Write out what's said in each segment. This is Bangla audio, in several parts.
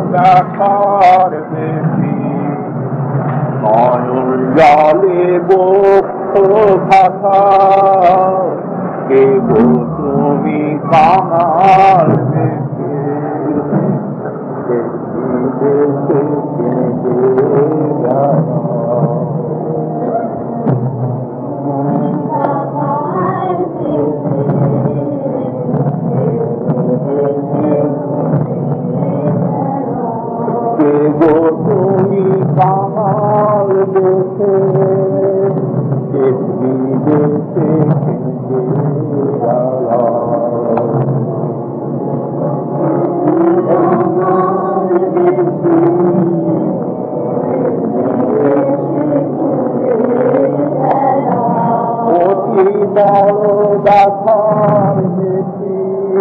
দেখার বেশি নয়ন জলে বক্ষ ভাষা কে গো তুমি কাঙাল বেশি গো তুমি কামাল দেখে অতি বড় দেখার বেশি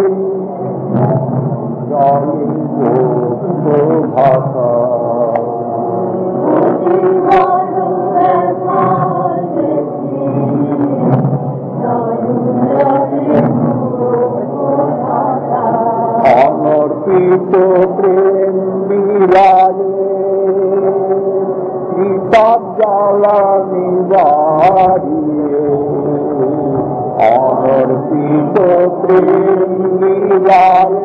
ভাষা অনর্পিত প্রেম বিলায়ে কিতাব জ্বালা নিবারিয়ে অনর্পিত প্রেম বিলায়ে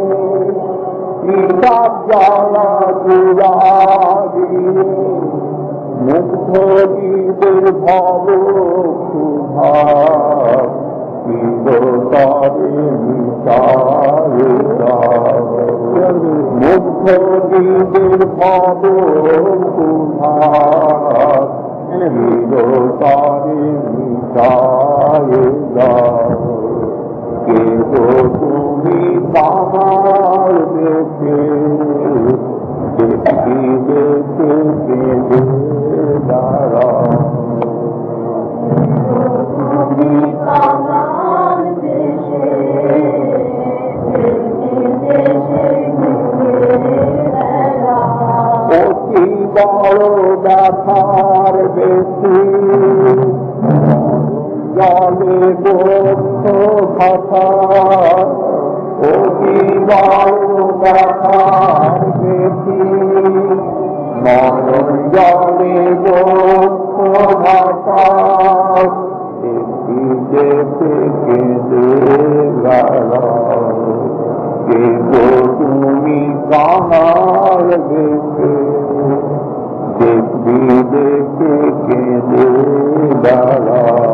কিতাব জ্বালা জুড়ারিয়ে মুগ্ধ জীবের ভব ক্ষুধা চিরতরে মিটায়ে দাও মুগ্ধ জীবের ভব ক্ষুধা চিরতরে মিটায়ে দাও কে গো তুমি কামাল দেখে দেখি দেখে কেঁদে দাঁড়াও তুমি কামাল দেখে অতি বড় ব্যথার বেশি জলে বক্ষ ভাষা অতি বড় ব্যথার বেশি নয়ন জলে বক্ষ ভাষা দেখি দেখে কেঁদে দাঁড়াও কে গো তুমি কাঙাল দেখে দেখবি দেখে কেঁদে দাঁড়াও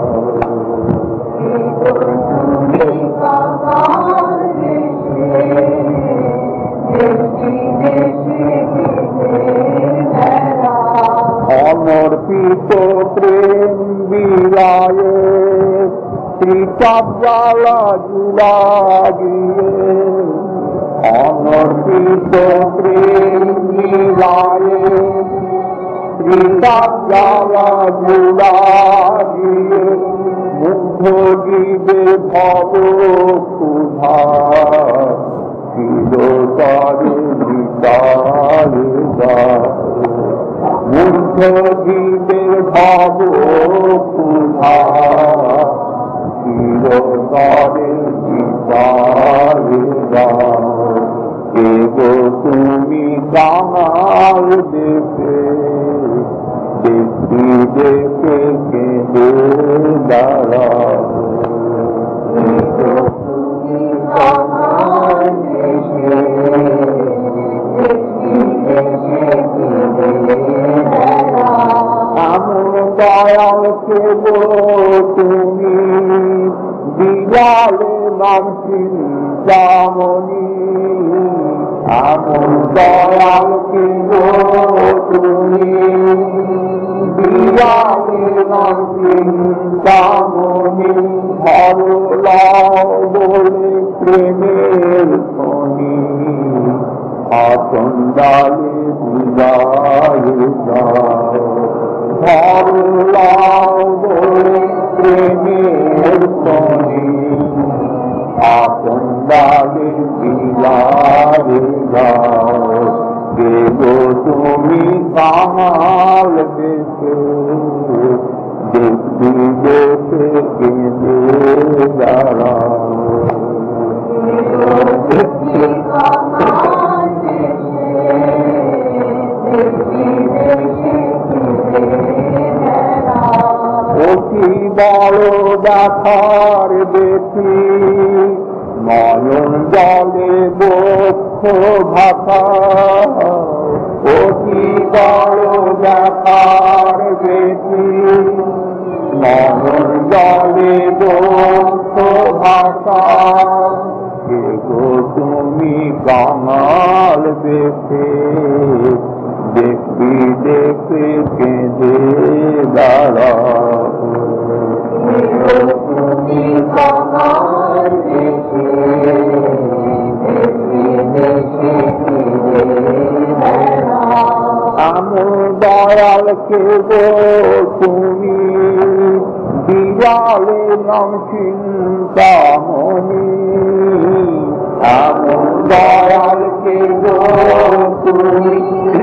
অনর্পিত প্রেম বিলায়ে ত্রিচাপ জ্বালা জুড়াগিয়ে অনর্পিত প্রেম বিলায়ে ত্রিচাপ জ্বালা জুড়াগিয়ে মুগ্ধ জীবে ভব ক্ষুধা চিরতরে মিটায়ে দাও মুগ্ধ জীবের ভব ক্ষুধা চিরতরে মিটায়ে দাও কে গো তুমি কাঙাল দেখে দেখি দেখে কেঁদে দাঁড়াও এমন দয়াল কে গো তুমি দিলালে নাম চিন্তামণি এমন দয়াল কে গো তুমি দিলালে নাম চিন্তামণি ভালো লাও বলে প্রেমের খনি আসন ডালে বিদায় দাও ভালো লাও বলে প্রেমের খনি আসন ডালে বিদায় দাও কে গো তুমি কাঙাল দেখে দেখি দেখে কেঁদে দাঁড়াও ব্যথার দেখি নয়ন জলে বক্ষ ভাষা অতি বড় ব্যথার দেখি নয়ন জলে বক্ষ ভাষা গো তুমি কাঙাল দেখে দেখবি দেখে কেঁদে দাঁড়া তুমি কাঙাল দেখে দেখবি দেখে আমার দয়ালকে গো তুমি দিয়ালে নাম চিন্তামণি আমার দয়ালকে গো তুমি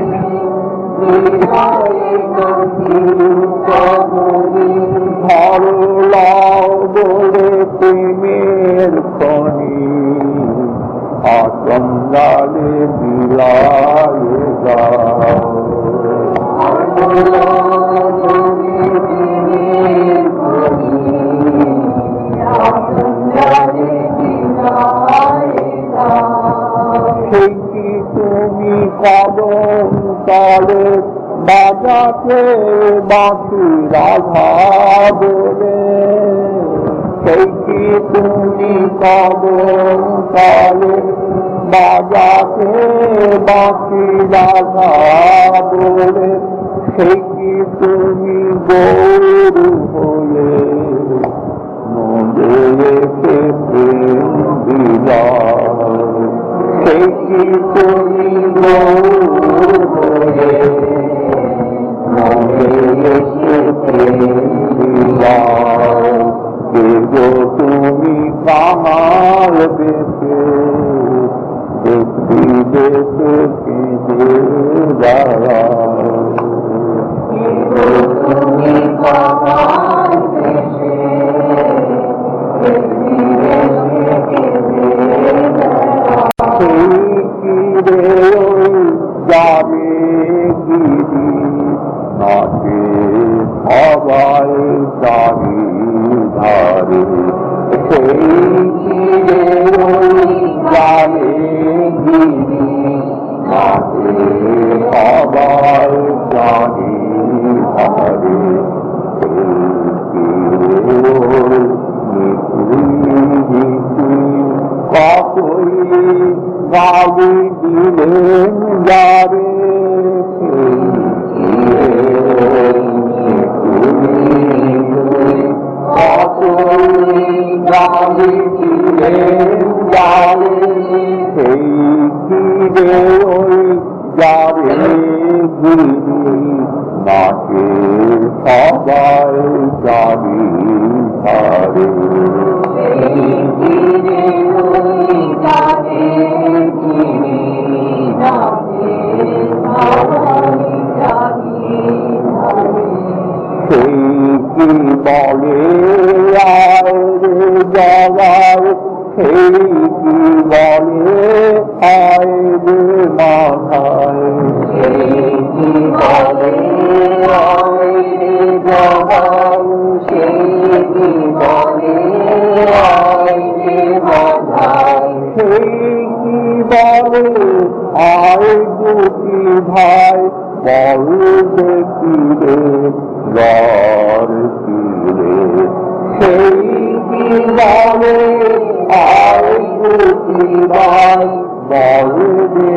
দিয়ালে নাম চিন্তামণি ধরলাও বলে প্রেমের খনি আসঙ্গালে বিলায় যাও সেই কি তুমি কদম তলে বাজাতে বাঁশি রাধা বলে সেই কি তুমি কদম তলে বাজাতে বাঁশি রাধা বলে সেই কি তুমি গৌর হয়ে নদে এসে প্রেম দিলা সেই কি তুমি গৌর হয়ে নদে এসে প্রেম দিলা গো তুমি কাঙাল দেখে দেখবি দেখে কেঁদে দাঁড়া তুমি কাঙাল দেখে দেখবি দেখে কেঁদে দাঁড়া সেই কি রে যাবে গিরি নাচে সবাই দাঁড়ি ধারে সেই কি রে যাবে গিরি নাচে সবাই দাঁড়ি ধারে কতই গালি দিলেন যারে গালি দিলেন যারে সেই কি রে ওই যারে গিরি নাচে সবাই গালি ধারে সেই কি বলে আয় রে জগায় সেই কি বলে আয় রে মাথায় সেই কি বলে আয় রে জগায় সেই কি বলে আয় রে মাথায় সেই কি বলে আয় দুটি ভাই বল দেখি রে গর তীরে সেই কি বলে আয় দুটি ভাই বল রে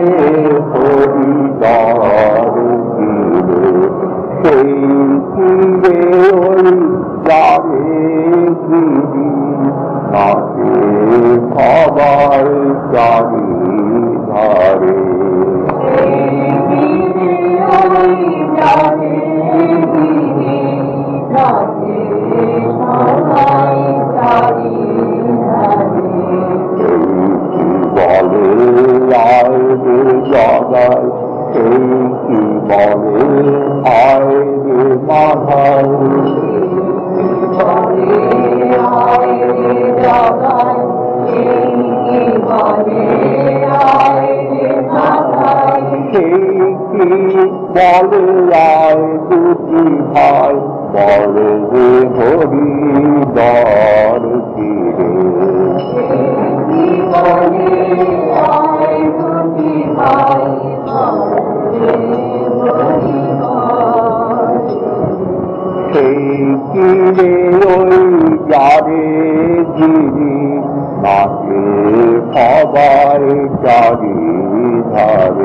হরিদ্বার তীরে সেই কি রে ওই যাবে গিরি নাচে সবাই জানি ধারে বলে আয় রে জগায় সেই কি বলে আয় রে মাধায় সেই কি বলে আয় দুটি ভাই বলে রে হরিদ্বার চারি ধারে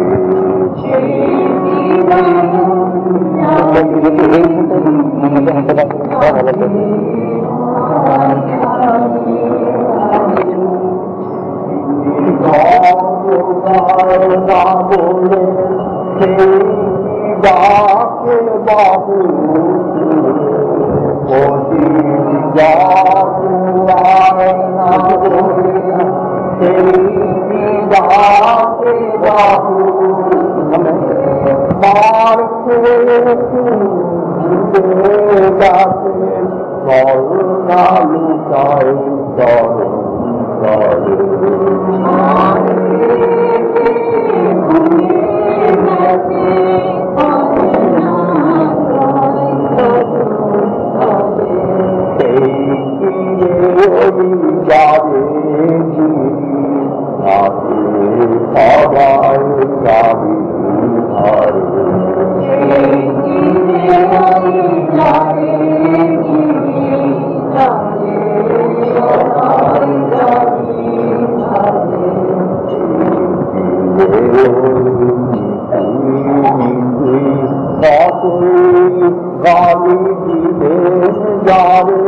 না বলে সেই ডাকে বাবু অতি যাওয়ায় না বলে সেই ডাকে বাবু মার ডাকে করুণা লুকায় চরণ করে যাবে সবাই যাবি গালি দিলে যাবে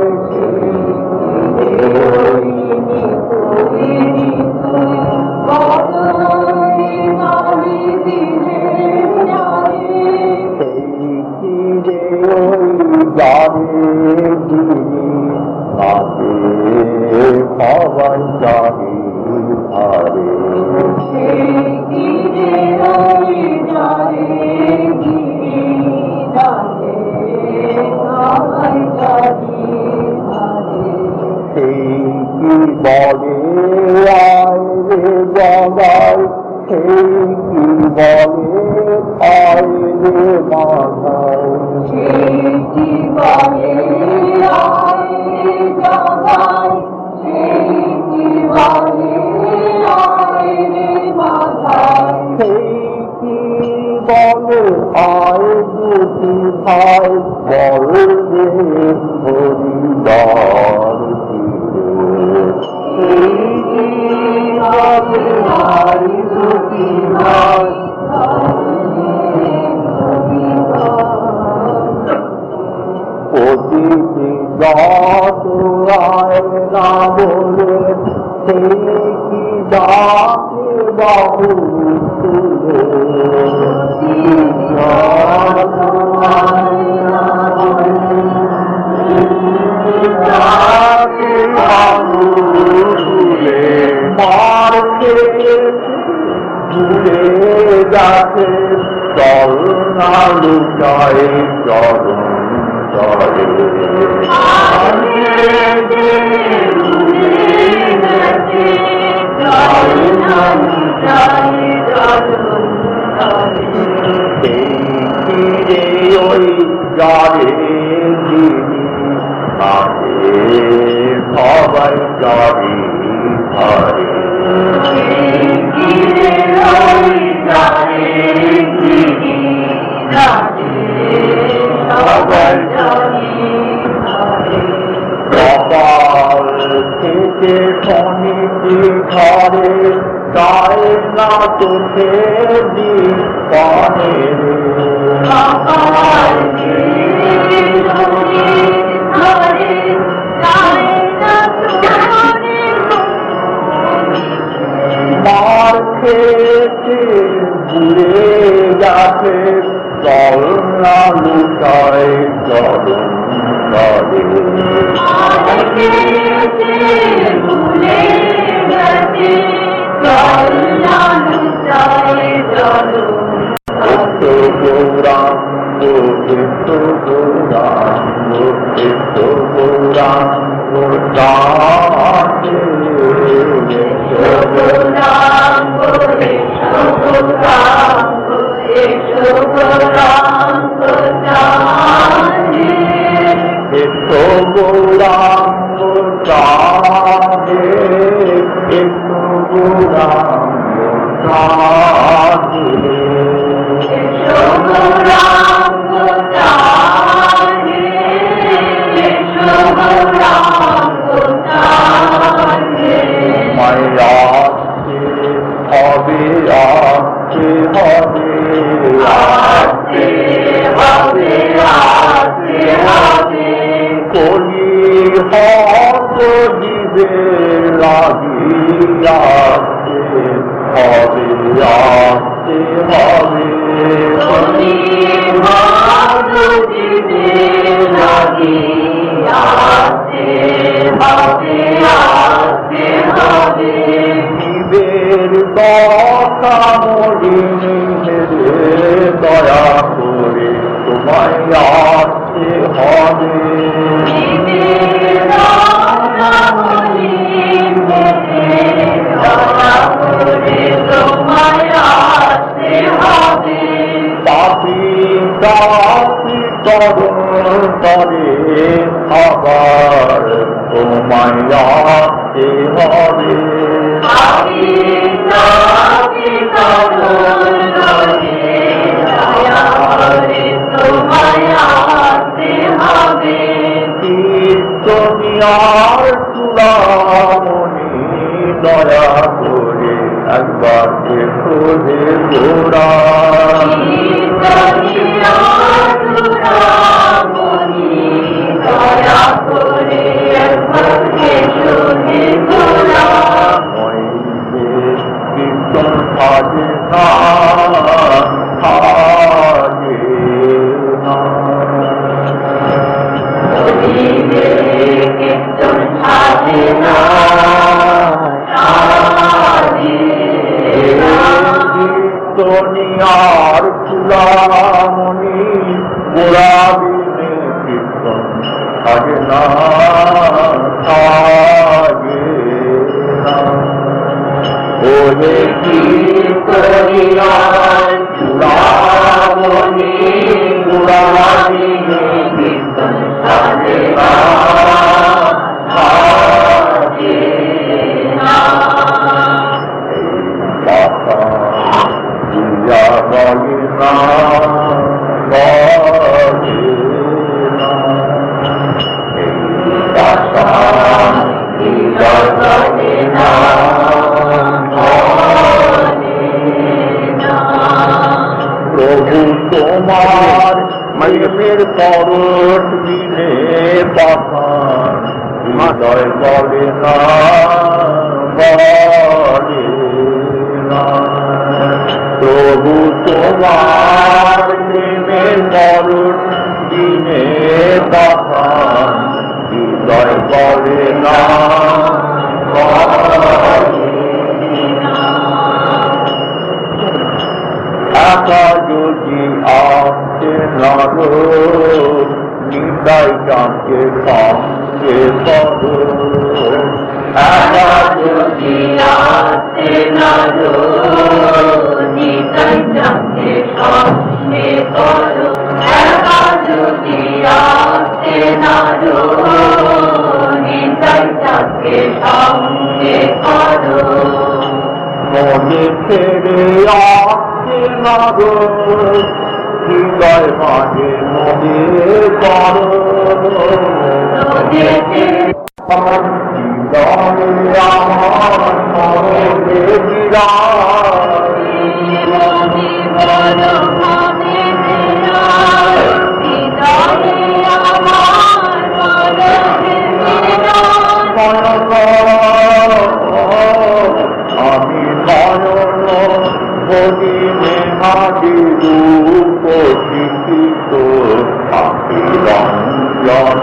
সবাই যাবি হারে সেই কি বলে আয় রে জগায় সেই কি বলে আয় রে মাথায় সেই কি বলে আয় রে জগায় সেই কি বলে আয় রে মাথায় সেই কি বলে আয় দুটি ভাই বল রে হরিদার অতিথি গায় না বলে সেই কি ডাকে বাবু মারকে ঘুরে যাচ্ছে চল না লুকায় চরণ চলে ওই যাবে সবাই যাবি হারে কপাল থেকে শনিটি ঘরে গায়ে না চোখে দি পানে মার খেতে ঘুরে যাচ্ছে চল না লুকায় চরণ করে গৌরাঙ্গ হবে আসতে হবে আসতে হবে আসতে হবে কলি হত দিবে লাগিয়া আসতে হবে আসতে হবে তুমি মাধুরীতে লাগিয়ে আসতে হবে আসতে হবে জীবের কথা মরিনি দয়া করে তোমায় আসতে হবে পাপি দাসি তরুণ তরে আবার তোমায় আসতে হবে দুনিয়ার চূড়ামণি দয়া করে একবার দেখো হে গোড়া কীর্তন সাজে না সাজে না দুনিয়ার চূড়ামণি গোড়াবিনে কীর্তন সাজে না সাজে না ওরে কীর্তনিয়ার চূড়ামণি গোড়াবিনে কীর্তন সাজে না সাজে না বাসা দিয়া বলে না বলে না এই বাসা দিয়া বলে না প্রভু তোমার প্রেমের পরশ দিনে পাঠান হৃদয় বলে না বলে না প্রভু তোমার প্রেমের পরশ দিনে পাঠান হৃদয় বলে না একা যদি আসতে না নিতাই জানকে সঙ্গে করো একা যদি আসতে না নিতাই যাকে সঙ্গে করো একা যদি আসতে না নিতাই যাকে সঙ্গে করো মনে ছেড়ে আসতে না হৃদয় মাঝে মনে করো আমার মনে আমি নয়ন বলি মেহাদি রূপ শিক্ষিত আখি রঞ্জন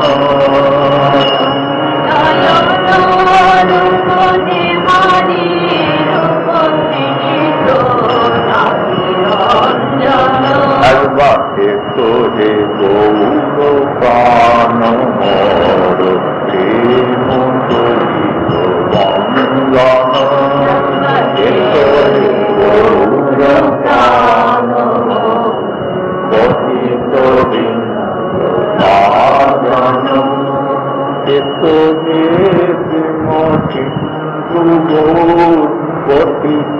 একবার দেখো হে গৌর প্রাণ মর প্রেম চলিত বন্ধন দেখো হে গৌর প্রাণ পতিত বিন্দন দেখো হে প্রেম সিন্ধু গৌর পতিত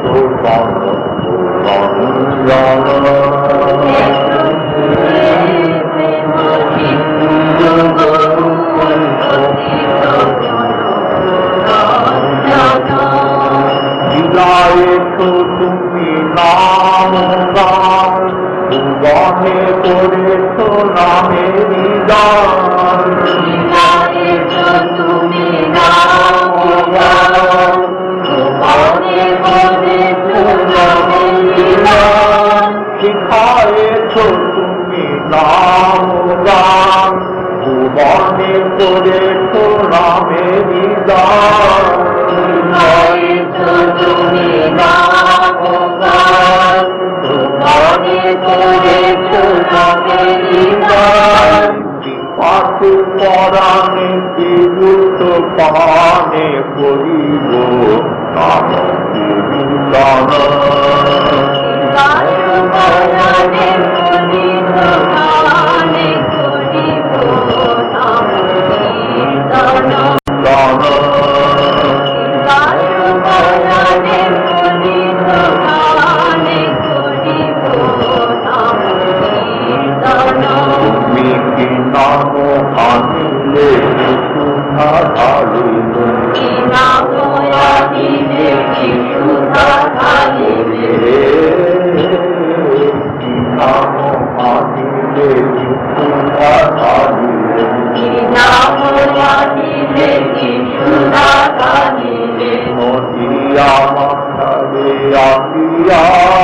বিদায় তুমি নাম গান ভুবনে করেছ নামেরই গান তুমি নাম গান ভুবনে করেছ নামেরই গান শিখায়েছ তুমি নাম গান ভুবনে করেছ নামেরই গান তুমি নাম গান ভুবনে করেছ নামেরই গান পাশে পরাণে বিরুদ্ধ পানে করিব নাম কীর্তন গানে করিব গানে করিব নাম কীর্তন গানে করিব গানে করিব নাম কীর্তন তুমি কি নাম আনিলে সুধা ঢালিলে কি নাম আনিলে কি সুধা ঢালিলে কি নাম আনিলে সুধা ঢালিলে কি নাম আনিলে কি সুধা ঢালিলে নদিয়া মাথারে আসিয়া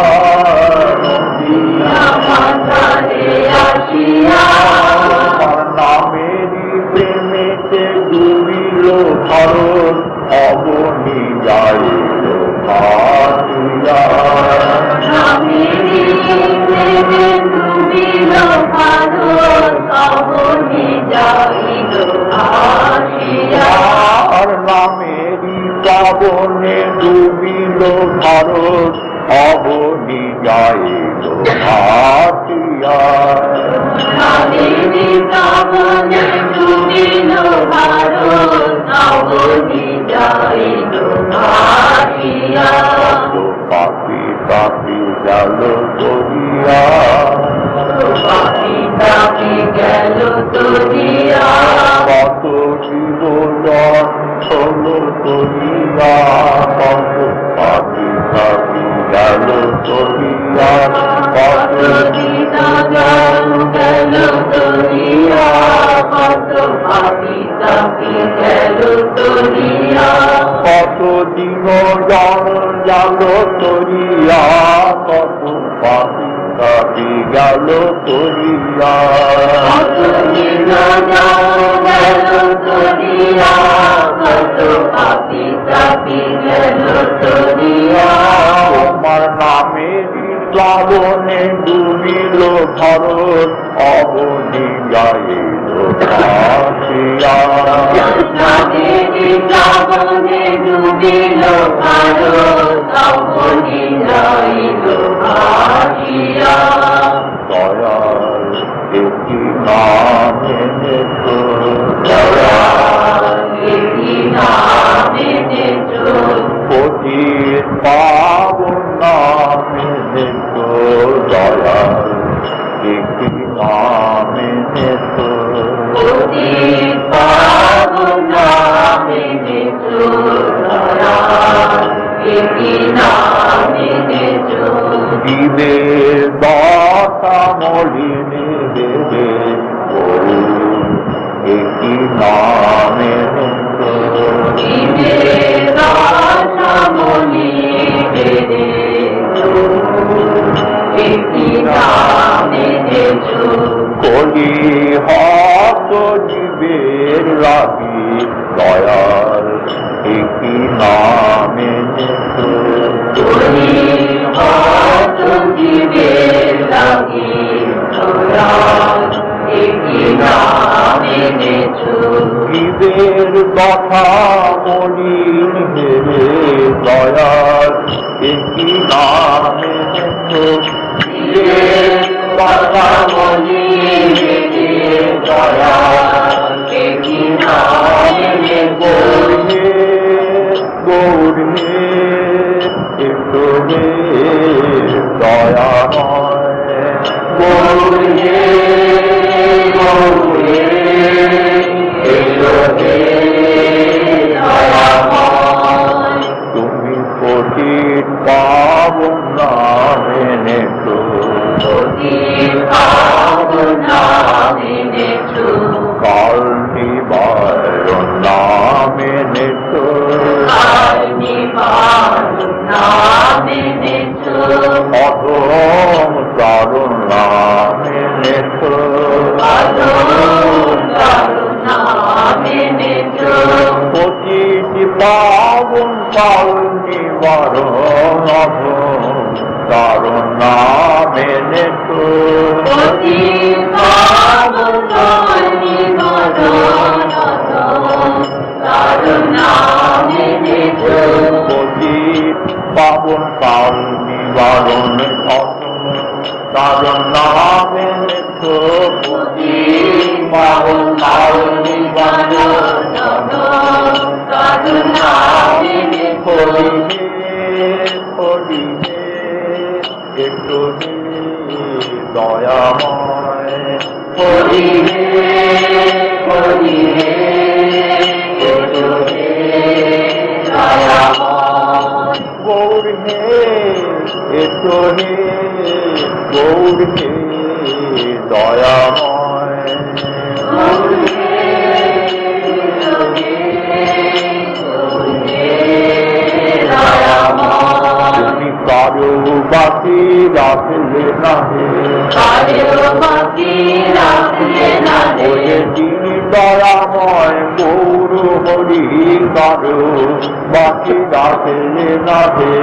নদিয়া মাথারে আসিয়া তোমার নামেরই প্রেমেতে ডুবিল ভারত অবনি যাইল ভাসিয়া নামেরই প্রেমে ডুবিল ভারত অবনি যাইল ভাসিয়া আর নামেরই পাবনে ডুবিল ভারত অবনি যাইল ভাসিয়া নামেরই পাবনে ডুবিল ভারত অবনি যাইল ভাসিয়া পাপি পাপি গেল দরিয়া পাপি পাপি গেল দরিয়া কত জীবন হল দরিয়া কত পাপি পাপি গেল দরিয়া কত গেল দরিয়া কত পাপি পাপি গেল দরিয়া কত দিন গেল দরিয়া কত পাপি পাপি গেল দরিয়া কত দিন গেল দরিয়া কত পাপি পাপি গেল দরিয়া তোমার নামেরই শ্রাবণে ডুবিল ভারত অবনি যাইল ভাসিয়া নামেরই শ্রাবণে ডুবিল ভারত অবনি যাইল ভাসিয়া দয়াল একটি নাম এনেছো একটি নাম এনেছো পতিত পাবন নাম এনেছো দয়াল একটি নাম এনেছো পতিত পাবন নাম এনেছো দয়াল একটি নাম এনেছো দিবের দাতা মলিনে দেবে একটি নাম এনেছো কলি হত জীবের লাগি দয়াল একটি নাম এনেছো জীবের কথা মলিন হেরে দয়াল একটি নাম এনেছো জীবের কথা মলিন হেরে দয়াল একটি নাম এনেছো গৌরী একটু দয়াময় গৌরী তুমি পতিত পাবন নাম অতি পাবন নিবরণ তার নামে নেছো অতি পাবন পাল নিবারণ তার নামে নেছো অতি পাবন পাল নিবরণ তার নামে নেছো হরি একটু দয়াময় হরি হরি গৌর হে একটু গৌর হে দয়াময় তুমি কারো বাকি রাখলে না ওরে তিনি দয়াময় গৌর হরি কারো বাকি রাখলে না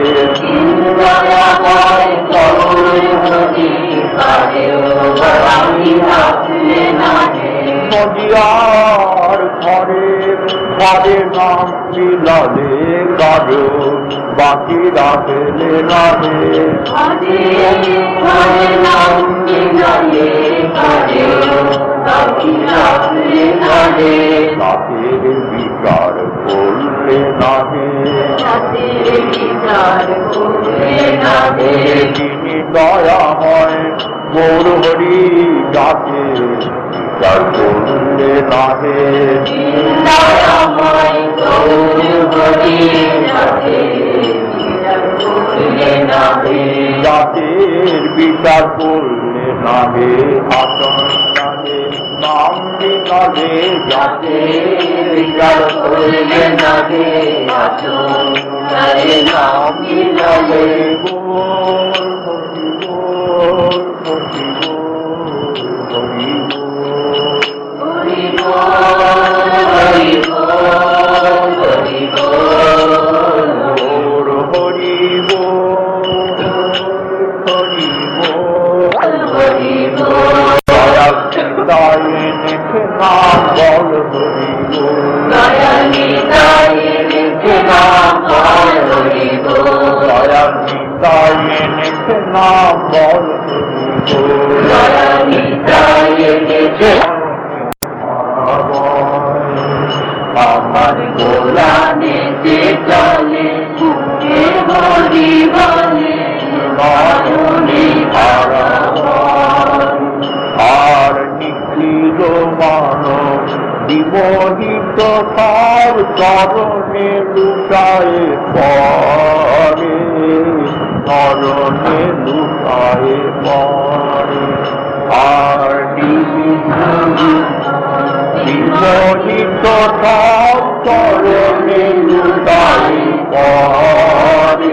নদিয়ার ঘরে ঘরে নাম মিলালে কারো বাকি রাখলে না রাতের বিচার করলে না তিনি দয়াময় গৌর হরি যাকে বিচার করলে না জাতের বিচার করলে না হে আসন নাহে নাম বিনালে জাতের বিচার করলে না হে আসন নাম বিনালে গোল হরি গোল হরি গোল হরি গোল হরি নাম বল হরি দয়াল নিতাই নাম বল আমার গোলানে যে চলে মুখে হরি বলে নয়নে আর নিখিল মানব বিমোহিত তার চরণে লুটায় পরে চরণে লুটায় পরে আর বিমোহিত তার চরণে লুটায় পরে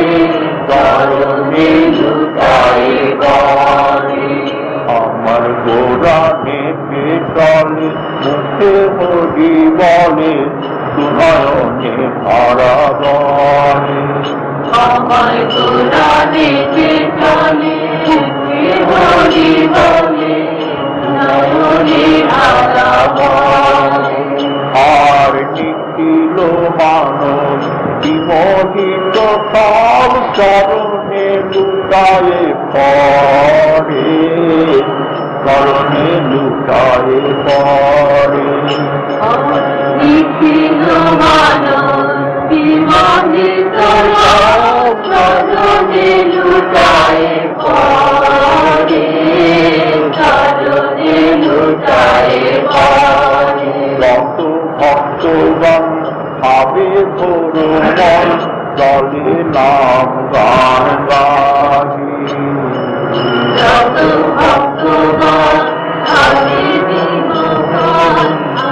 চরণে লুটায় পরে আমার গোরানে পেটলে মুখে হরি বলে সুনয়নে হারা বলে আমার গোলানে যে চলে মুখে হরি বলে নয়নে হারা বলে আর নিখিল মানব বিমোহিত তার চরণে লুটায় পরে চরণে লুটায় পরে নিখিল মানব বিমোহিত চরণে লুটায় পরে চরণে লুটায় পরে যত ভক্তগণ ভাবে ভোর মন চলে নাম গান গাহি যত ভক্তগণ আমি বিমোহন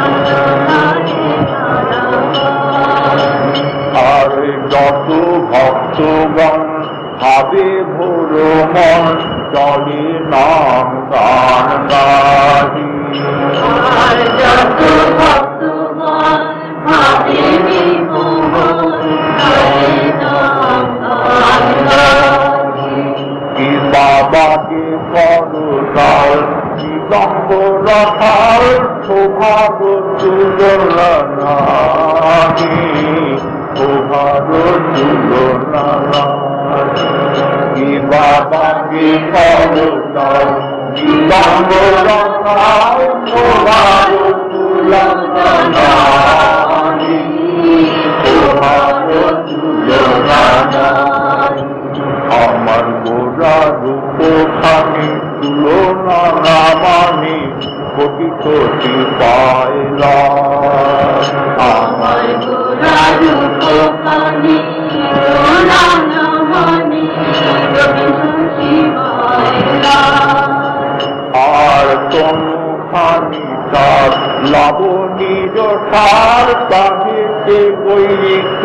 আর যত ভক্তগণ ভাবে ভোর মন চলে নাম গান গাহি আর যত ভক্তগণ আমি বিমোহন কি বাবা বাগে করতাল দিগম্বরতাল শোভার তুলনা শোভার তুলনা বাগে করতাল দিগম্বরতাল শোভার তুলনা আমার গোরা রূপ খানি তুলনা না মানি কোটি কোটি পায়লা আমার গোরা রূপ খানি তুলনা না মানি কোটি কোটি পায়লা আর তনু খানি তার লাবণীর সার তাহেতে বৈরিক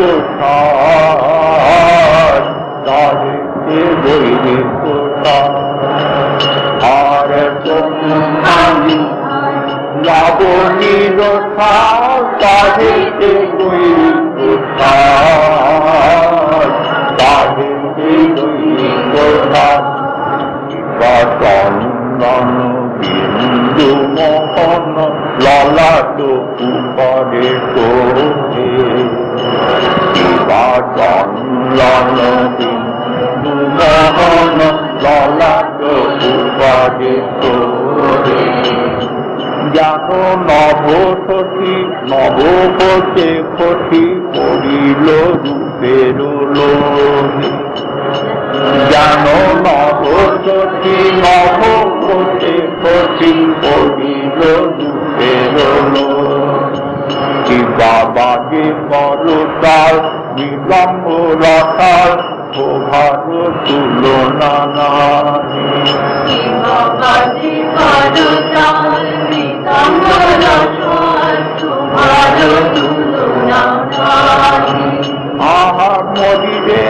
সার তাহেতে বৈরিক সার আর তনু খানি লাবণীর সার তাহেতে বৈরিক সার তাহেতে বৈরিক সার চন্দন বিন্দু মোহন ললাট উপরে তোহে চন্দন বিন্দু মোহন ললাট উপরে তোহে জানো নবসতী নবপথে ক্ষতি করিল রূপের লোভে জানো নবসতী নবপথে ক্ষতি করিল রূপের লোভে বাবাকে করতাল বিলম্বরতাল শোভার তুলনা নাই বাবাজি করতাল বিলম্বরতাল শোভার তুলনা নাই আহার মরিরে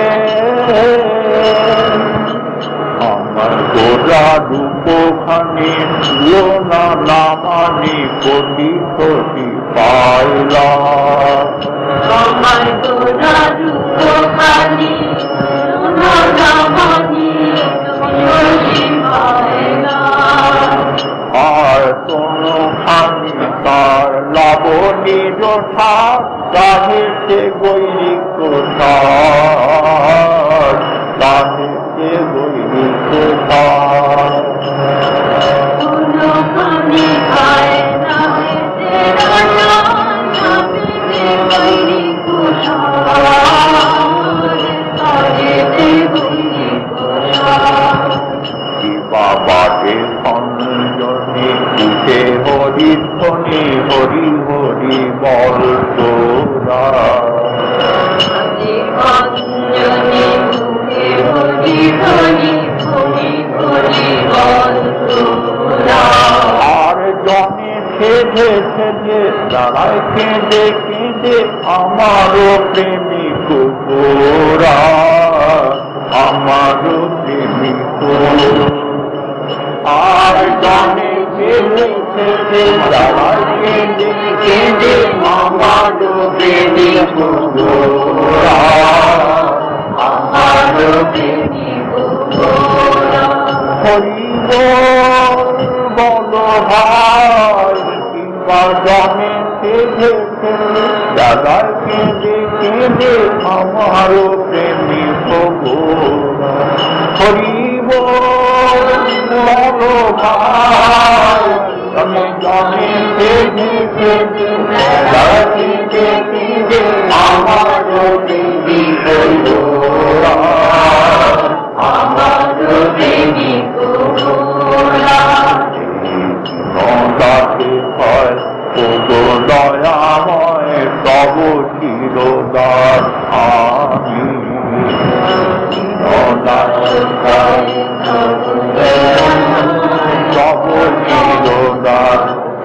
আমার গোরা রূপ খানি তুলনা না মানি কোটি কোটি পায়লা আমার গোরা রূপ খানি তুলনা না মানি কোটি পায়লা আর তনু খানি তার লাবণীর সার তাহেতে বৈরিক সার তাহেতে বৈরিক সার কোনো খানি খায় না হেতে রাজা নাপিতে বৈরি কুষার তাহেতে বৈরি কুষার বাবাকে সঞ্জনে উঠে হরিধ্বনি হরি হরি বল তোরা অঞ্জনে মুখে হরি হরি হরি হরি বল তোরা আর জনে খেদে খেদে দাঁড়ায় কেঁদে কেঁদে আমারও প্রেমিক গোরা আমারও প্রেমিক আর জনে খেদে খেদে দাঁড়ায় কেঁদে কেঁদে আমারও প্রেমিক গোরা আমারও প্রেমিক গোরা হরি বল ভাই কিংবা জনে কেঁদে দাদার কেঁদে কেঁদে আমারও প্রেমিক গোরা হরি বল ভাই জনে জনে কেঁদে কেঁদে দাদার কেঁদে কেঁদে আমারও প্রেমিক গোরা আমারও প্রেমিক গোরা নদাতে হয় ওগো দয়াময় তব চিরদার আমি নদাতে হয় তব চিরদার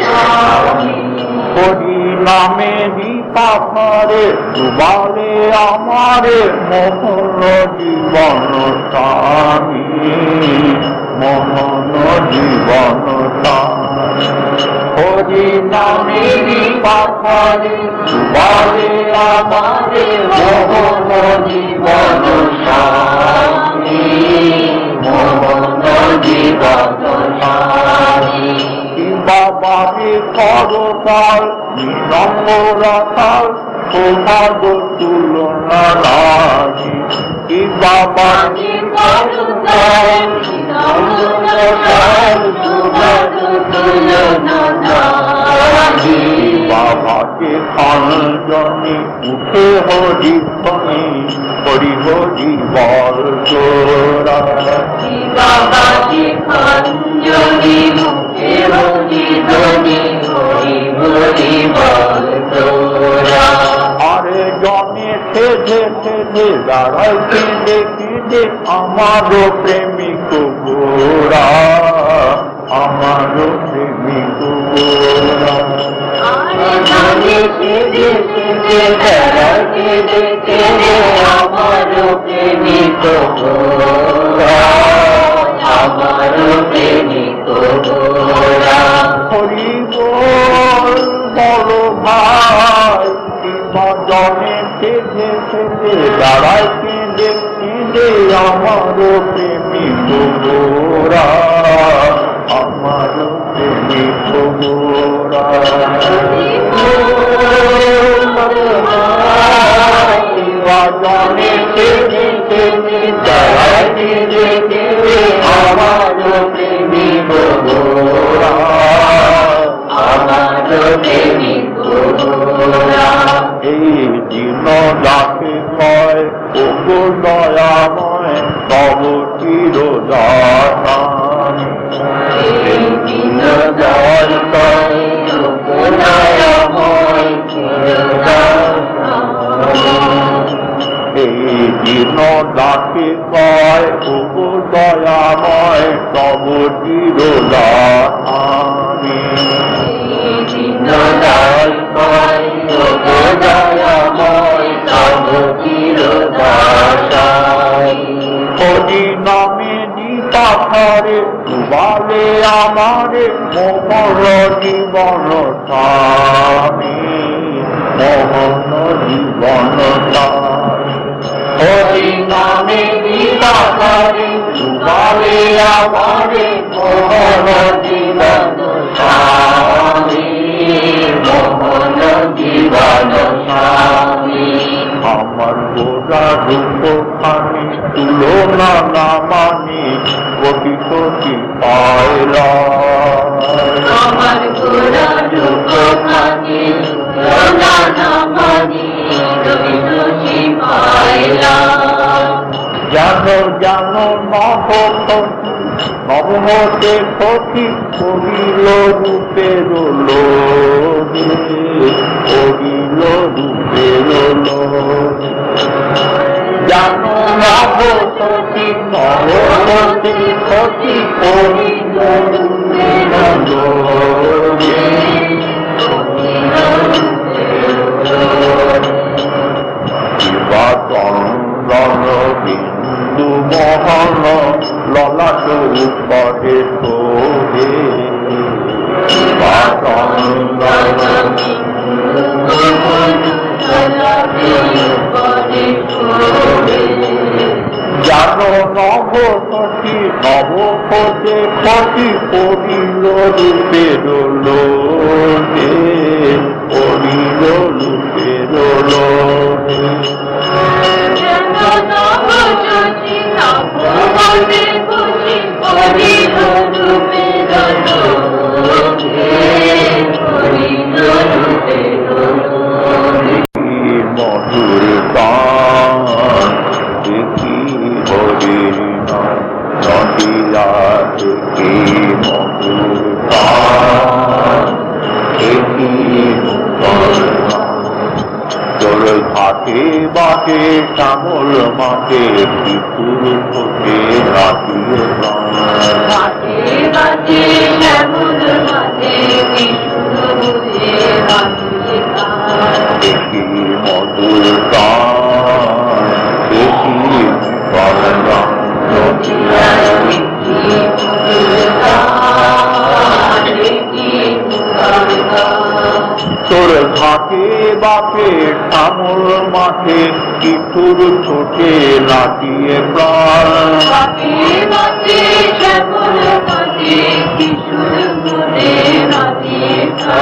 হরি নামে পাথারে ডুবালে আমারে মোহন জীবন স্বামী মোহন জীবন স্বামী হরি নামে পাথারে ডুবালে আমারে মোহন জীবন স্বামী মোহন জীবন করতাল বিনম্রতাল তোমার তুলনা নাই কি বাবা বাবাকে খঞ্জনি উঠে হরি ধ্বনি হরি হরি বল তোরা বাবাকে খঞ্জনি উঠে হরি ধ্বনি হরি হরি বল তোরা আরে জনে সেধে সেধে দাঁড়াই কেঁদে কেঁদে আমারও প্রেমিক গোরা আমারও প্রেমিক গোরা আমারও প্রেমিক গোরা আমারও প্রেমিক গোরা হরি বল বড় ভাই জনে সেধে সেধে দাঁড়াই কেঁদে কেঁদে আমারও প্রেমিক গোরা আমারও প্রেমিক গোরা জনে সেধে সেধে দাঁড়াই কেঁদে কেঁদে আমারও প্রেমিক গোরা আমারও প্রেমিক গোরা এই দিন যাকে কয় ওগো দয়াময় তব চির জানানি এই দিন জয় করে দয়াময় এই দিন যাকে কয় ওগো দয়াময় তব চির জানানি দয়াময় তব চিরদাসাই হরি নামে নিপাখারে ডুবালে আমারে মোহন জীবন স্বামী মোহন জীবন স্বামী হরি নামে নিপাখারে ডুবালে আমারে মোহন জীবন স্বামী মোহন জীবন স্বামী আমার গোড়া রূপ খানি তুলনা না মানি কোটি কোটি পায়লা আমার গোড়া রূপ খানি লোনা নামানি রবি রুচি পাইলা জানো জানো নবমতে সখী করিল রূপের লোভে করিল রূপের লোভে জানো নবসতী নবসতী সখী করিল রূপের লোভে শিবা চন্দন বিন্দু মোহন ললাট উপরে শোভে শিবা চন্দন জানো নবসতী নবপদে ক্ষতি করিল রূপের লোভে করিল রূপের লোভে মধুর গান দেখি হরির নদিয়া দেখি মধুর গান দেখি জল ঘাটে বাটে শ্যামল মাঠে বিপুর থেকে রাখিয়ে দেখি মধুর গান দেখি বলরাম তোর ঘাটে বাপে শ্যামল মাঠে কিশোর ছোটে নাচিয়ে প্রাণ কিশোর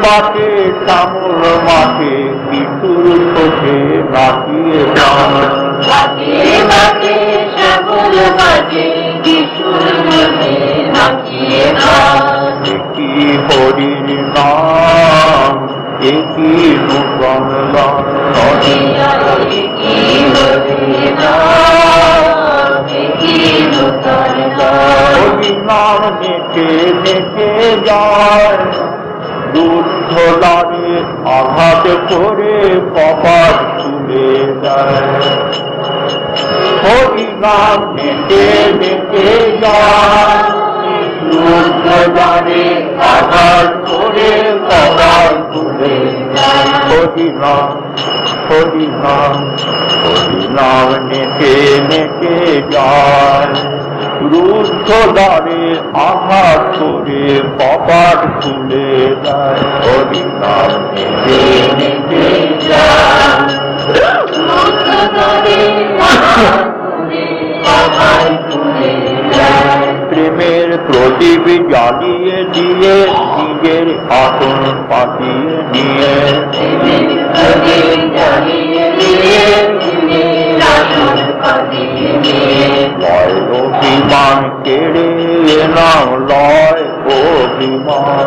বাঁকে শ্যামল মাঠে কিশোর ছোটে নাচিয়ে প্রাণ বাঁকে বাঁকে শ্যামল মাঠে কিশোর ছোটে নাচিয়ে প্রাণ একই হরির নাম একই নূতন গান নদিয়ায় কি হরি নাম কি নূতন গান হরি নাম নেটে নেটে যায় দুঃখ লাগে আঘাত করে কপাট তুলে যায় হরি নাম নেটে নেটে যায় দুঃখ লাগে আঘাত করে কপাট তুলে যায় হরি নাম হরি নাম হরি নাম নেটে নেটে যায় রুদ্ধ দ্বারে আঘাত করে কপাট খুলে দেয় হরি নাম নেটে নেটে যায় প্রেমের প্রদীপ জ্বালিয়ে দিয়ে নিজের আসন পাতিয়ে নিয়ে লয় অভিমান কেড়ে নাম লয় অভিমান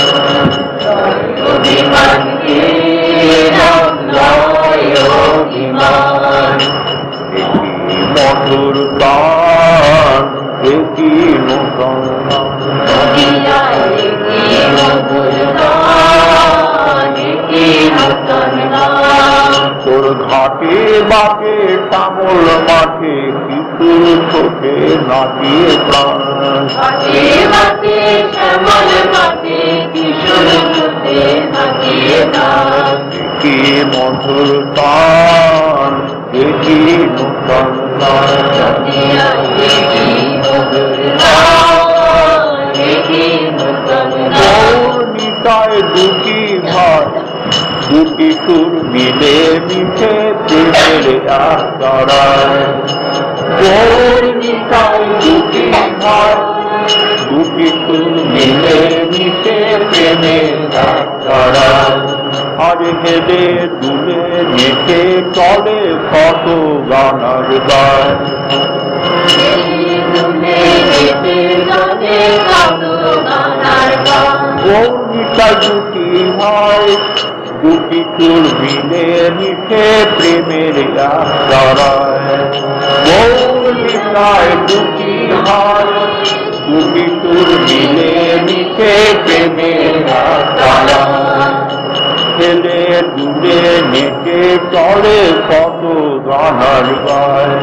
একই মধুর গান একই নূতন তোর ঘাটে বাঁকে শ্যামল মাঠে কিশোর ছোটে নাচিয়ে প্রাণ কি মধুর গান একই নূতন নিতায় দুটি ভাই দুটি সুর মিলে মিশে প্রেমের আশারায় নিতায় দুটি ভাই দুটি সুর মিলে মিশে প্রেমের আশারায় আর হেলে দুলে নেচে চলে কত গানার গায় গৌরিকায় দুটি হয় দুটি চুল মিলে মিশে প্রেমের আশারায় গৌরিকায় দুটি হয় দুটি চুল মিলে মিশে প্রেমের আশারায় ছেলে দূরে নেচে চলে কত গানার গায়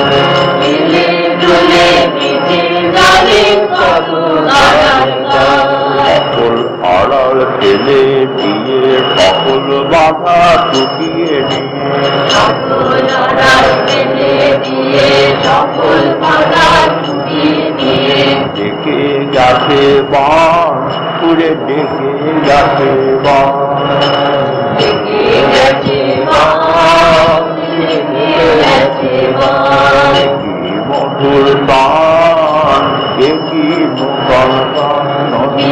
সকল আড়াল ফেলে দিয়ে সকল বাধা টুকিয়ে নিয়ে ডেকে গেছে বান পুরে ডেকে গেছে বান মধুর গান একই নূতন গান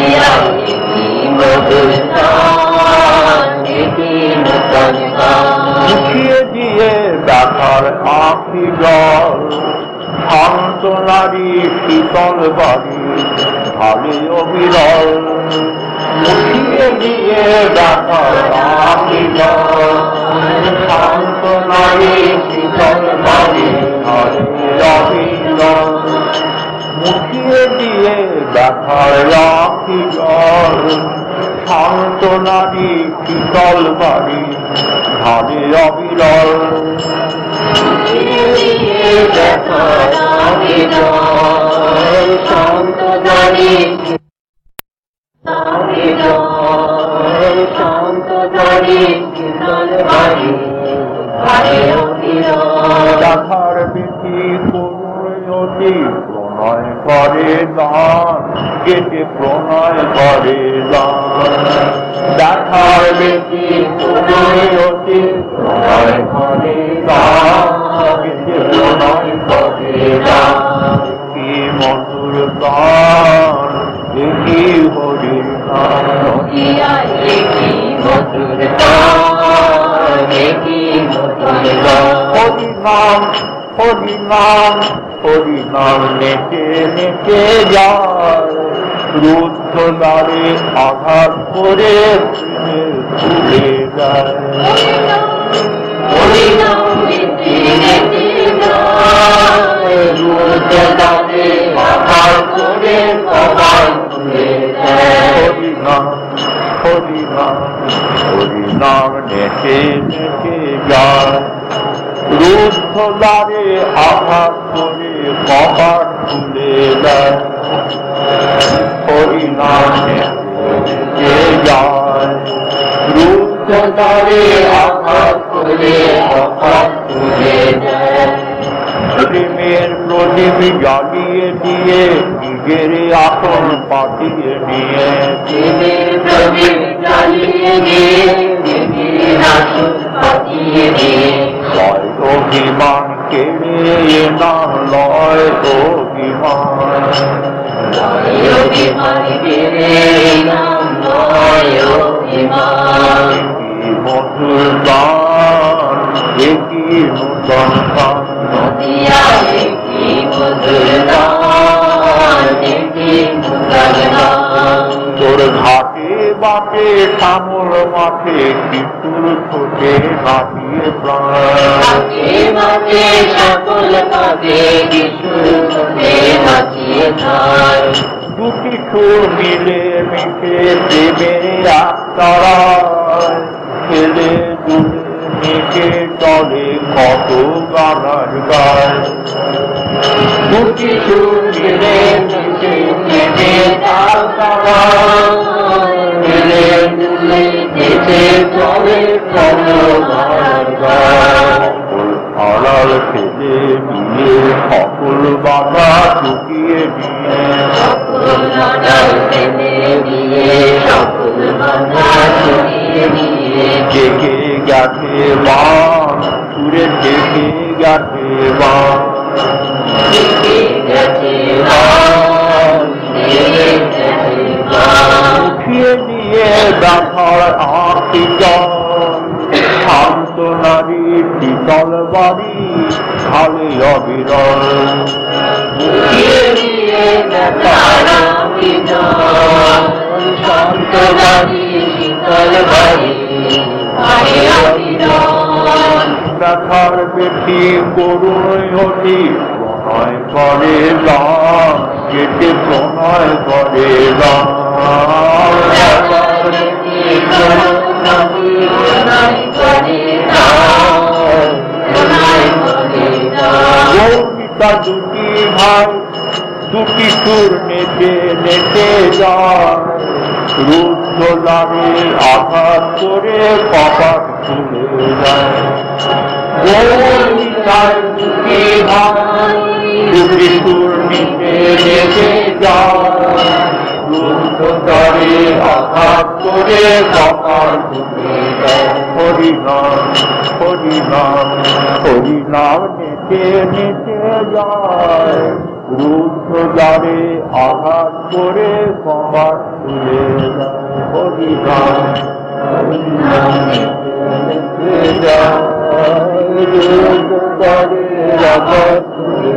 মুখিয়ে দিয়ে ব্যথার আঁখি জল শান্ত নারী শীতল বাড়ি ভালে অবিরল মুখিয়ে দিয়ে ব্যথার আঁখি জল শান্ত নারী শীতল বাড়ি ভালে অবিরল মুখিয়ে দিয়ে ব্যথার আঁখি জল শান্ত নারী শীতল বাড়ি ভালে অবিরল শান্ত নারী শীতল বাড়ি ব্যথার বেশি করুণতি প্রণয় করে দান কেটে প্রণয় করে দান ব্যথার বেশি করুণতি প্রণয় করে দান কেটে প্রণয় করে দান কি মধুর গান দেখি হরির নাম নদিয়ায় দেখি মধুর গান, দেখি মধুর গান। হরি নাম হরি নাম হরি নাম নেচে নেচে যায় রুদ্ধ দ্বারে আঘাত করে ভুলে যায় হরি নাম নেচে নেচে যায়, রুদ্ধ দ্বারে আঘাত করে সবাই ভুলে যায়। হরি নাম হরি নাম হরি নাম নেচে নেচে যায় রুদ্ধ দ্বারে আঘাত করে কপাট খুলে দেয় হরি নাম নেচে যায় রুদ্ধ দ্বারে আঘাত করে কপাট খুলে দেয় প্রেমের প্রদীপ জ্বালিয়ে দিয়ে নিজের আসন পাতিয়ে নিয়ে প্রেমের প্রদীপ জ্বালিয়ে দিয়ে, নিজের আসন পাতিয়ে দিয়ে, লয় অভিমান কেড়ে নাম লয় অভিমান লয় অভিমান কেড়ে নাম লয় অভিমান। কি মধুর গান দেখি নূতন গান নদিয়ায় দেখি মধুর গান, দেখি মধুর গান। তোর ঘাটে বাটে শ্যামল মাঠে কিশোর ছোটে নাচিয়ে প্রাণ মাঝে মাঝে সকল কাজে কিশোর ছোটে নাচিয়ে যায়। দুটি সুর মিলে মিশে প্রেমের আত্মারায় খেলে দুলে মেঘে চলে কত গানার গায় দুটি সুর মিলে মিশে প্রেমের আত্মারায় খেলে দুলে মেঘে চলে কত গানার গায় আড়াল ফেলে দিয়ে সকল বাধা চুকিয়ে নিয়ে সকল আড়াল ফেলে দিয়ে, সকল বাধা সরিয়ে দিয়ে, জেগে গেছে বান সুরে জেগে গেছে বান দেখে গেছে গান, দেখে গেছে গান। উঠিয়ে দিয়ে ব্যথার আঁকি জন শান্ত নারী শীতল বাড়ি খালে অবিরল উঠিয়ে দিয়ে ব্যথার আঁকি জন, শান্ত বাড়ি, শীতল বাড়ি, আরে অবিরল। ব্যথার বেশি করুণ অতি প্রণয় করে গান কেটে প্রণয় করে গান ব্যথার বেশি করুণ অতি প্রণয় করে গান, প্রণয় করে গান। গৌরিতা দুটি ভাই দুটি সুর নেচে নেচে যায় রুদ্ধ দ্বারে আঘাত করে কপাট খুলে যায় গৌরিতার দুটি ভাই দুটি সুর নেচে নেচে যায় রুদ্ধ দ্বারে আঘাত করে কপাট খুলে যায় হরি নাম হরি নাম হরি নাম নেচে নেচে যায় রুদ্ধ দ্বারে আঘাত করে কপাট খুলে যায় হরি নাম নেচে যায় রুদ্ধ দ্বারে আঘাত করে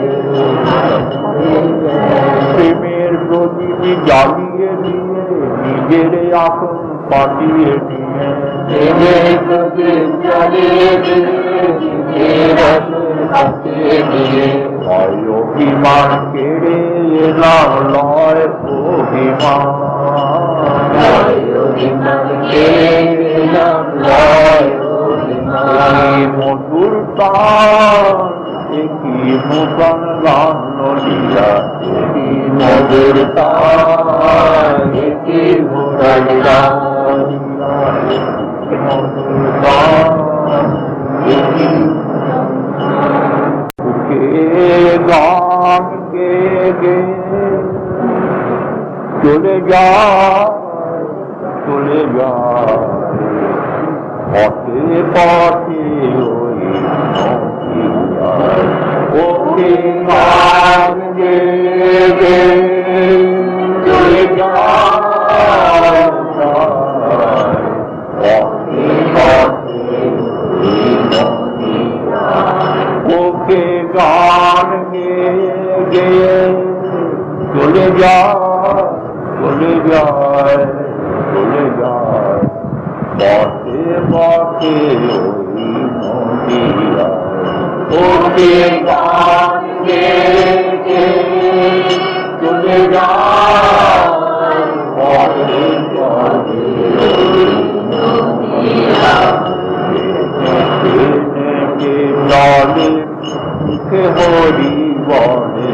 প্রেমের প্রদীপ জ্বালিয়ে দিয়ে নিজের আসন পাঠিয়ে নিয়ে প্রেমের প্রদীপ জ্বালিয়ে দিয়ে, নিজের আসন পাতিয়ে দিয়ে, লয় অভিমান কেড়ে এলাম লয় অভিমান লয় অভিমান কেড়ে এলাম লয় অভিমান। মধুর তান একই নূতন গান নলিয়া একই মধুর তান একই ঘোড়ার গান মধুর তান একই গান গে গে চলে যায় পথে পথে ওই ওকে গান গে গে চলে যায় চলে যায় পথে পথে ওই নদিয়া ওকে গান গেয়ে চলে যায় পথে পথে ওই নদিয়া চলে মুখে হরি বলে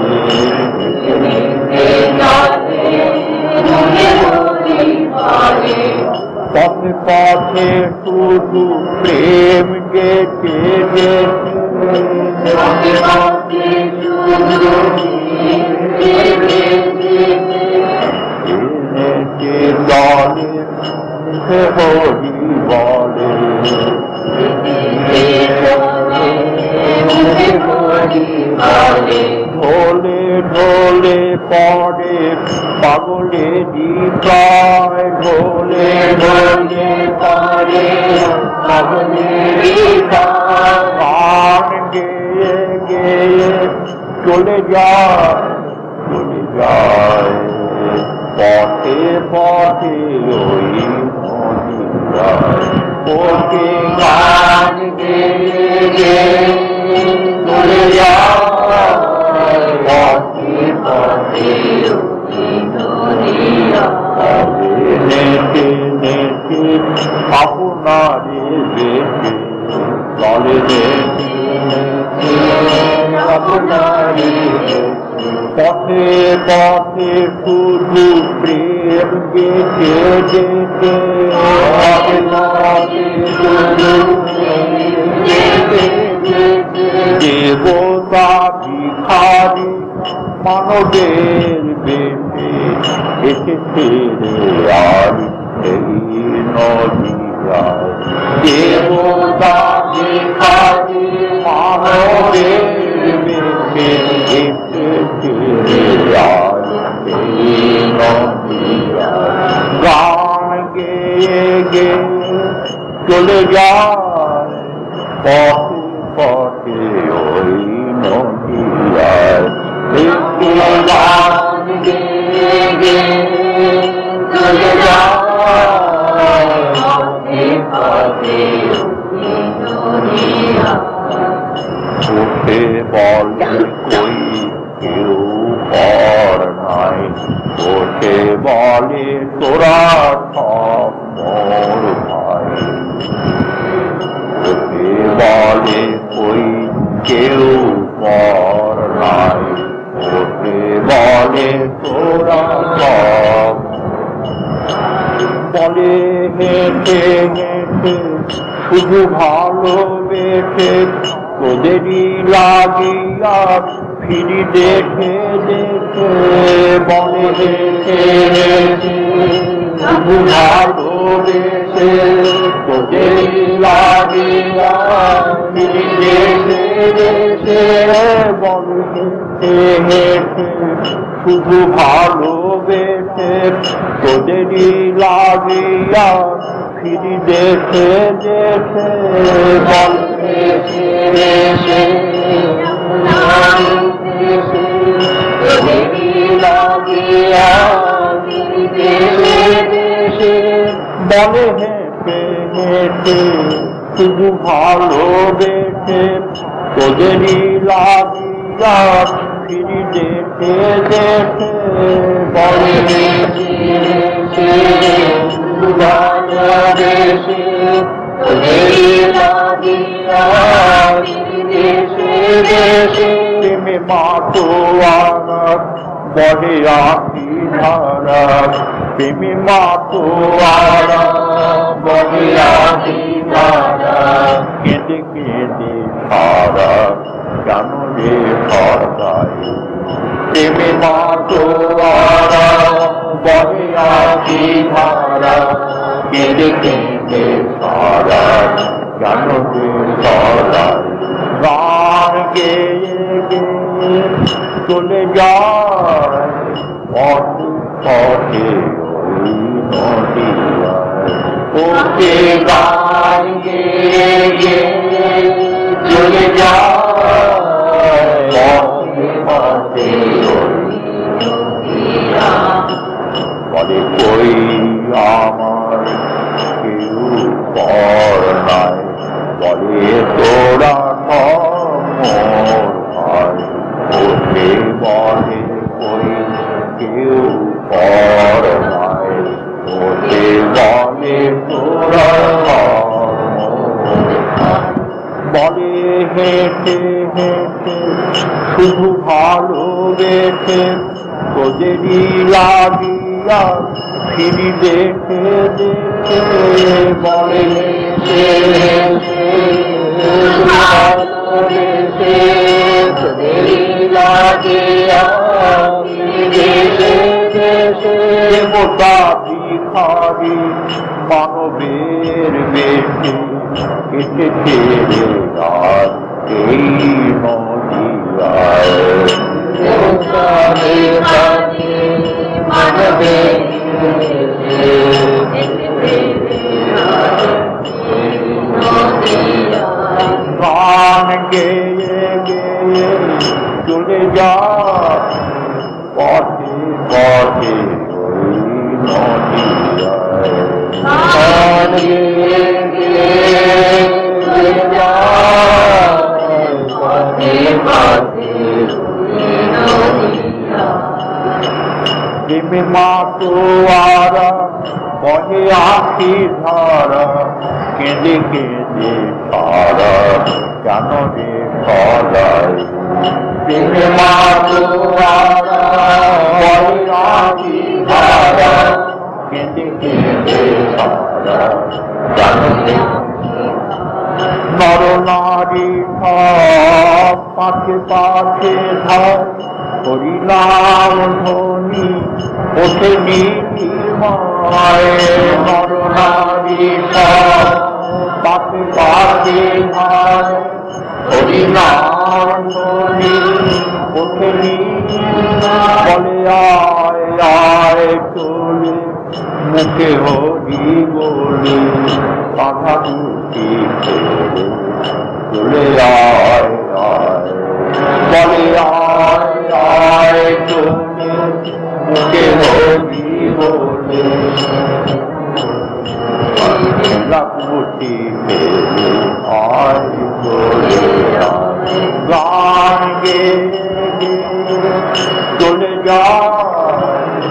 পথে পথে শুধু প্রেম গেছে দলে মুখে হরি বলে ঢোলে ঢোলে পড়ে পাগলে দিকায় ঢোলে ঢোলে পড়ে পাগলে দিকায় গান গেয়ে গেয়ে চলে যায় পথে পথে ওই নদিয়ায় ওকে গান গেয়ে গেয়ে চলে যায় পথে পথে ওই নদিয়ায় নেতে নেতে আপনারে বেঁচে চলে যেতে আপনারে পথে পথে শুধু প্রেম গেছে যেতে দেবতা ভিখারি মানবের বেশে এসেছে আর এই নদিয়ায় দেবতা ভিখারি মানবের বেশে এসেছে আর এই নদিয়ায় গান গেয়ে গেয়ে চলে যায় পথে পথে ওই নদিয়ায় গান গেয়ে গেয়ে চলে যায় পথে পথে ওই নদিয়ায় উঠে বলে কই কেউ পর নাই ওঠে বলে তোরা সব মোর ভাই ওঠে বলে কই কেউ পর নাই ওঠে বলে তোরা সব বলে হেঁটে হেঁটে শুধু ভালোবেসে তোদেরই লাগিয়া ফিরি দেখে দেখে বলে হেঁটে হেঁটে শুধু ভালোবেসে তোদেরই লাগিয়া ফিরি দেখে দেখে বলে হেঁটে হেঁটে শুধু ভালোবেসে তোদেরই লাগিয়া ফিরি দেখে দেখে বলে বলে হেঁটে হেঁটে শুধু ভালোবেসে তোদেরই লাগিয়া ফিরি দেখে দেখে বলে ভালোবেসে তোদেরই লাগিয়া প্রেমে মাতোয়ারা বলে আখি ধারা প্রেমে মাতোয়ারা বলে আখি ধারা কেঁদে কেঁদে সারা কেন রে সদাই প্রেমে মাতোয়ারা বলে আখি ধারা কেঁদে কেঁদে সারা কেন রে সদাই গান গেয়ে গেয়ে চলে যায় পথে পথে ওই নদিয়ায় ওকে গান গেয়ে গেয়ে চলে যায় পথে পথে ওই নদিয়ায় বলে কই আমার কেউ পর নাই, বলে তোরা মোর ভাই, ওকে বলে কই কেউ পর নাই, ওকে বলে তোরা বলে হেঁটে হেঁটে শুধু ভালোবেসে তোদেরই লাগিয়া ফিরি দেখে দেখে, বলে হেঁটে হেঁটে ভালোবেসে তোদেরই লাগিয়া ফিরি দেখে দেখে, মোটা ভিখারি মানবের বেশে এসেছে আর এই নদিয়ায়, মোটা ভিখারি মানবের বেশে গান গেয়ে গেয়ে চলে যা পথে পথে ওই নদিয়ায়, গান গেয়ে গেয়ে চলে যা পথে পথে ওই নদিয়ায়, প্রেমে মাতোয়ারা বহে আঁখি ধারা, কেঁদে কেঁদে সারা কেন রে সদাই, প্রেমে মাতোয়ারা বহে আঁখি ধারা, কেঁদে কেঁদে সারা কেন রে, নর নারী সব পাশে পাশে ধার, হরিনাম ধ্বনি ওঠে নিধিমায়, নর নারী সব পাশে পাশে ধার, হরিনাম ধ্বনি ওঠে নিধিমায়, বলে আয় আয় চলে মুখে হরি বলে কথা দুটি ফেলে, চলে আয় আয়, বলে আয় আয় চলে মুখে হরি বলে লাকুটি ফেলে আয় চলে আয়, গান গেয়ে গেয়ে চলে যায়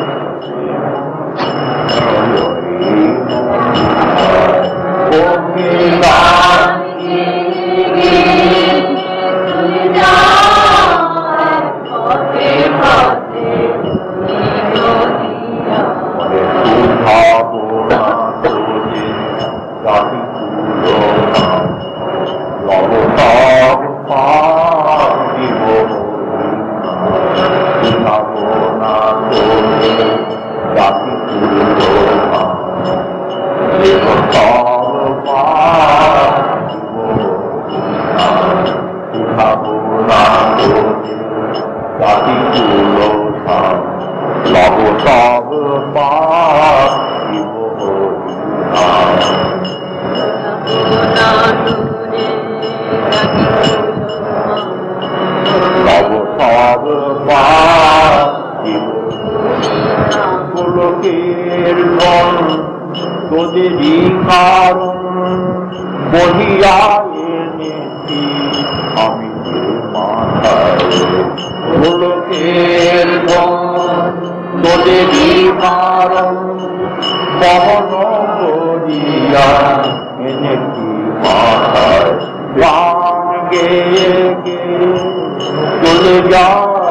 তোদেরই কারণ বহিয়া এনেছি আমি মাথায়, গোলকের তোদেরই কারণ বহন করিয়া এনেছি মাথায়, গান গেয়ে গেয়ে চলে যা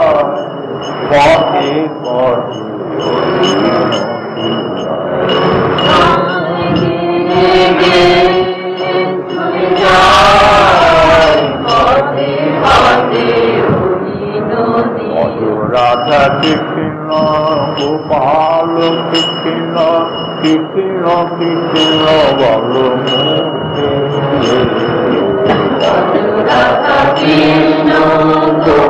পথে পথে রাধা কৃষ্ণ গোপাল কৃষ্ণ কৃষ্ণ কৃষ্ণ বল রাধা কৃষ্ণ